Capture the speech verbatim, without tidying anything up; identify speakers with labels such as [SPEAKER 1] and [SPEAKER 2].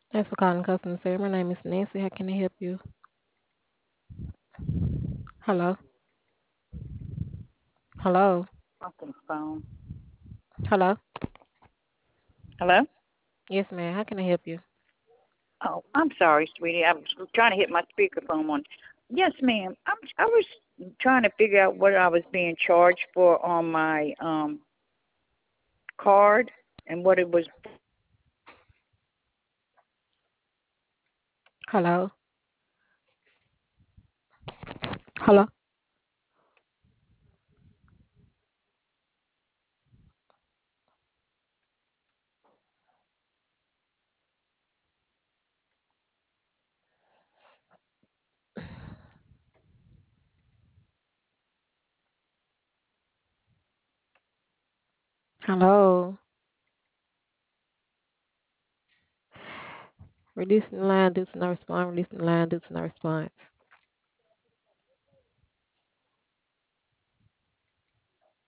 [SPEAKER 1] Thanks for calling customer service. My name is Nancy. How can I help you? Hello? Hello?
[SPEAKER 2] Fucking phone.
[SPEAKER 1] Hello?
[SPEAKER 2] Hello?
[SPEAKER 1] Yes, ma'am. How can I help you?
[SPEAKER 2] Oh, I'm sorry, sweetie. I was trying to hit my speakerphone on. Yes, ma'am. I'm, I was trying to figure out what I was being charged for on my um card and what it was.
[SPEAKER 1] Hello? Hello? Hello? Reducing the line due to no response. Reducing the line due to no response.